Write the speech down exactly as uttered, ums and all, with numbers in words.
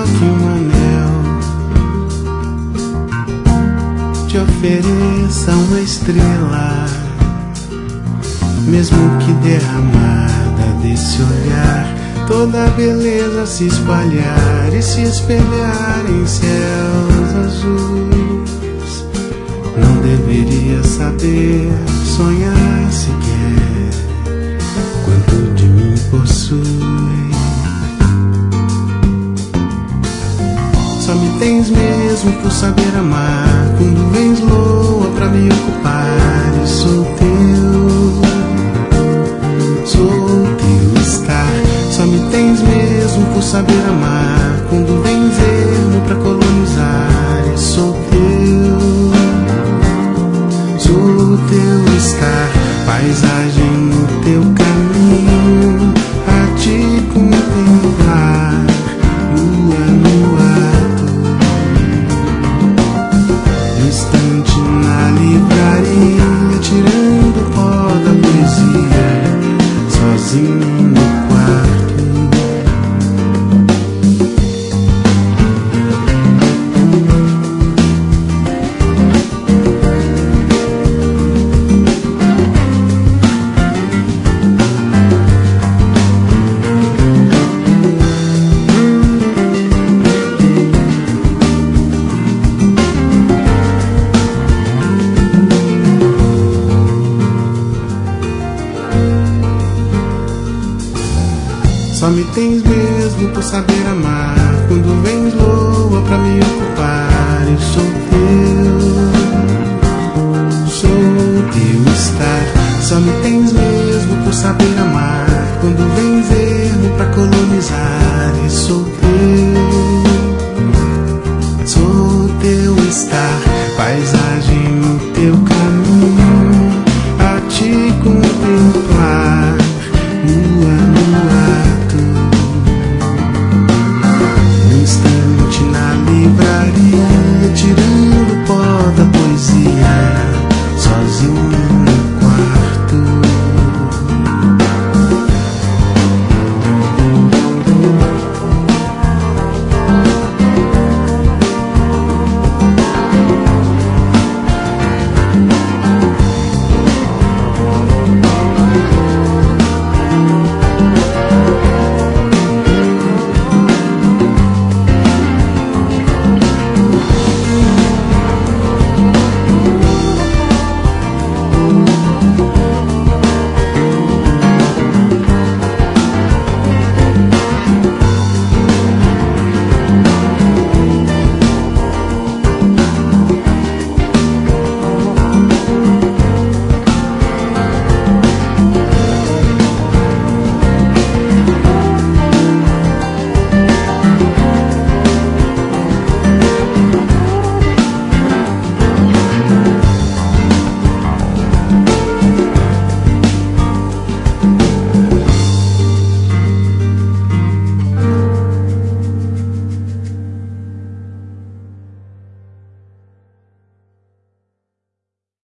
coloque um anel, te ofereça uma estrela, mesmo que derramada desse olhar, toda a beleza se espalhar e se espelhar em céus azuis. Não deveria saber sonhar sequer quanto de mim possui. Só me tens mesmo por saber amar, quando vens loa pra me ocupar. E sou teu, sou teu estar. Só me tens mesmo por saber amar, quando vens ermo pra colonizar. E sou teu, sou teu estar. Paisagem no teu caminho, a te contemplar, lua no ato, distante na livraria, tirando o pó da poesia, sozinho no quarto. Só me tens mesmo por saber amar, quando vens loa pra me ocupar. E sou teu, sou teu estar. Só me tens mesmo por saber amar, quando vens ermo pra colonizar.